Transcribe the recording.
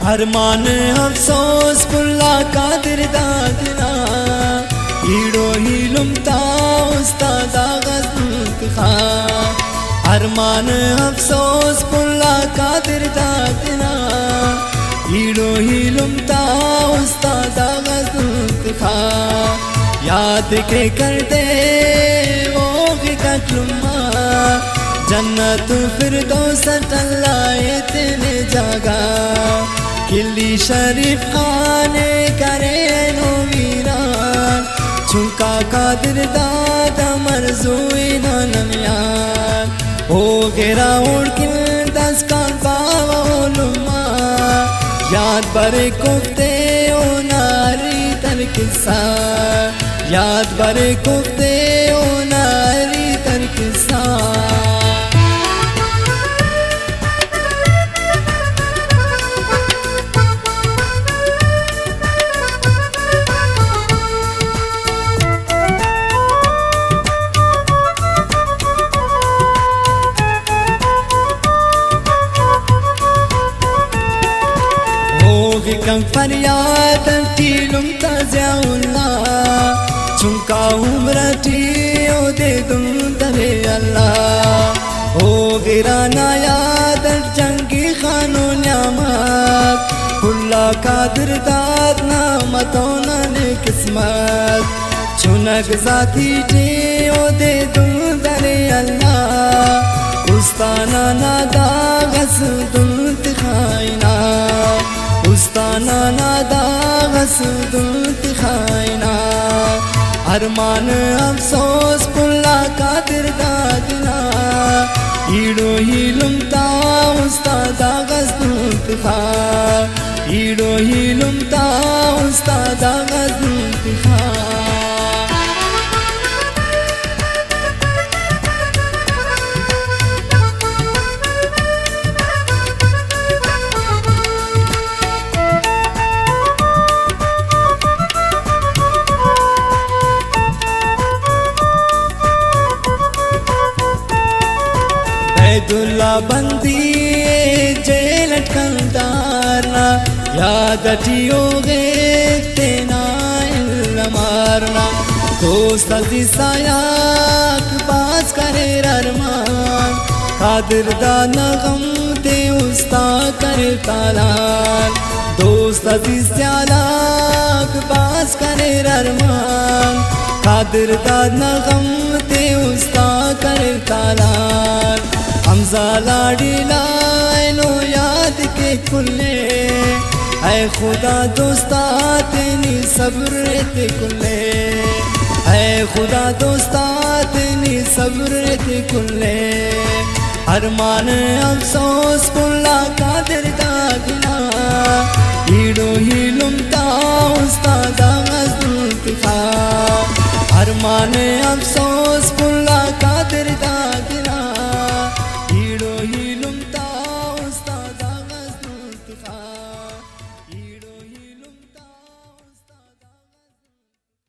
अरमान अफसोस पुल्ला कादिर दादना ईड़ो ही लुमता उस्ताद गज़्त खा अरमान अफसोस पुल्ला कादिर दादना ईड़ो ही लुमता उस्ताद गज़्त खा याद के कर दे वो कटलुमा जन्नत फिरदौस तल्लाए तेने जागा किली शरीफ खाने करे नो वीरान झुका कादिर दादा मरज़ूए नानमियान ओ गेरा उड़ किल दस कान बावा ओलुमा याद बरे कुफ्ते ओ नारी तर किस्सा याद बरे कुफ्ते ओ नारी तर किस्सा कम फरियाद टीलुम ताज़ियाउल्ला चुंका उम्र टीओ दे दुम दरे अल्लाह ओ गिराना याद जंगी खानो न्यामत पुल्ला कादिर दाद नामतों ने किस्मत चुनक जाती टीओ दे दुम दरे अल्लाह उस्ताना नादा गस दुम दिखाइना उस्ताना नादा गसदुत खाइना अरमान अफसोस पुल्ला कादिर दादना ईड़ो ही लुमता उस्ताद गसदुत खा ईड़ो ही लुमता उस्ताद गसदुत खा दुल्ला बंदी जेल कंदारना याद अटियोगे तेना मारना दोस्त सायाक बाज करे अरमान कादिर दा नगम ते उस्ता करे तालाल दोस्त स्यालाक बाज करे अरमान कादिर दा नगम ते उस्ता करे तालाल हमजा लाड़ी लाइनो याद के कुल्ले ऐ खुदा दोस्ता तेनी सब्र ते कुल्ले ऐ खुदा दोस्ता तेनी सब्र ते कुल्ले अरमान अफसोस पुल्ला कादिर दागना ईड़ो ही लुमता उस्ताद गज़्त खा अरमान अफसोस